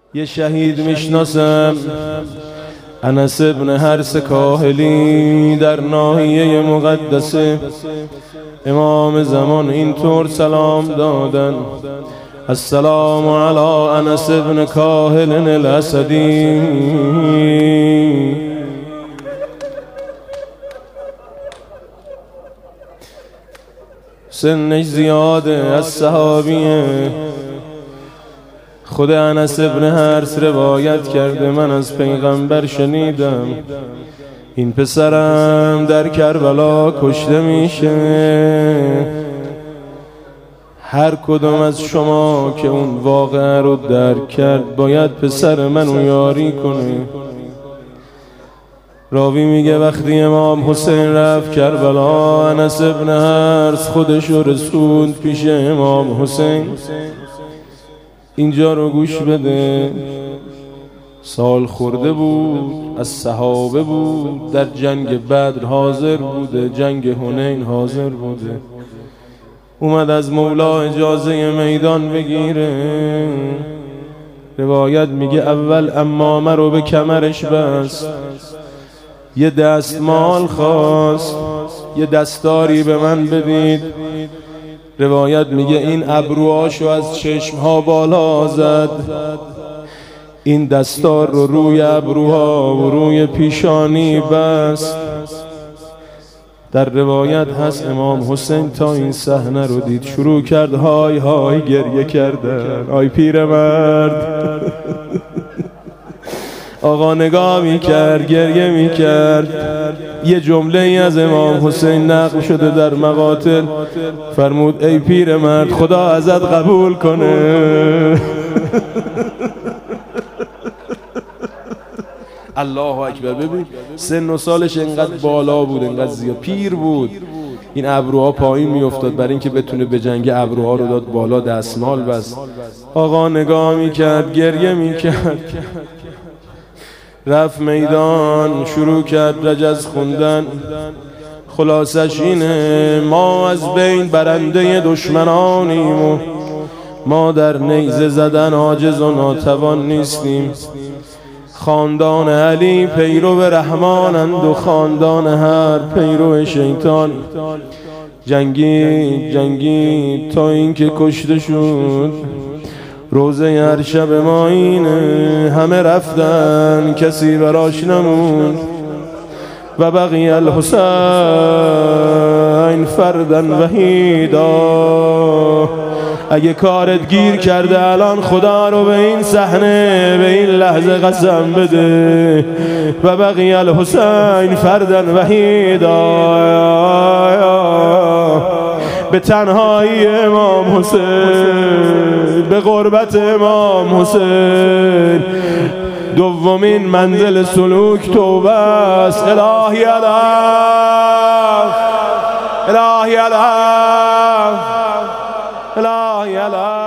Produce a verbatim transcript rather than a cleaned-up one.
یه شهید میشناسم، انس ابن حرس کاهلی، در ناحیه مقدسه امام زمان اینطور سلام دادن: السلام علی انس ابن کاهل الاسدی. سنش زیاده، از صحابیه. خود انس ابن حرس روایت کرده: من از پیغمبر شنیدم این پسرم در کربلا کشته میشه. هر کدوم از شما که اون واقعه رو درک کرد باید پسر منو یاری کنه. راوی میگه وقتی امام حسین رفت کربلا، انس ابن حرس خودش رو رسوند پیش امام حسین. اینجا رو گوش بده. سال خورده بود، از صحابه بود، در جنگ بدر حاضر بوده، جنگ حنین حاضر بوده. اومد از مولا اجازه میدان بگیره. روایت میگه اول امامه رو به کمرش بست، یه دستمال خواست، یه دستاری به من بدید. روایت میگه این ابروهاشو از چشمها بالا زد، این دستار رو روی ابروها و روی پیشانی بست. در روایت هست امام حسین تا این صحنه رو دید شروع کرد های های گریه کردن. آی پیرمرد آقا نگاه میکرد، گریه میکرد. یه جمله ای از امام حسین نقل شده در مقاتل، فرمود ای پیرمرد خدا ازت قبول کنه. الله اکبر. ببین سن و سالش انقدر بالا بود، انقدر زیاد پیر بود، این ابروها پایین میافتاد. برای اینکه بتونه به جنگ ابروها رو داد بالا، دستمال بس. آقا نگاه میکرد، گریه میکرد. رفت میدان، شروع کرد رجز خوندن. خلاصش اینه ما از بین برنده دشمنانیم و ما در نیزه زدن عاجز و ناتوان نیستیم. خاندان علی پیرو رحمانند و خاندان هر پیرو شیطان. جنگی جنگی تا اینکه کشته شد. روزه هر شب ما اینه، همه رفتن کسی براش نموند. و بقی الحسین فردن وحیدا. اگه کارت گیر کرده الان خدا رو به این صحنه، به این لحظه قسم بده. و بقی الحسین فردن وحیدا. به تنهایی امام حسین، به غربت امام حسین، دومین منزل سلوک توبه است. الهی الهی الهی الهی الهی الهی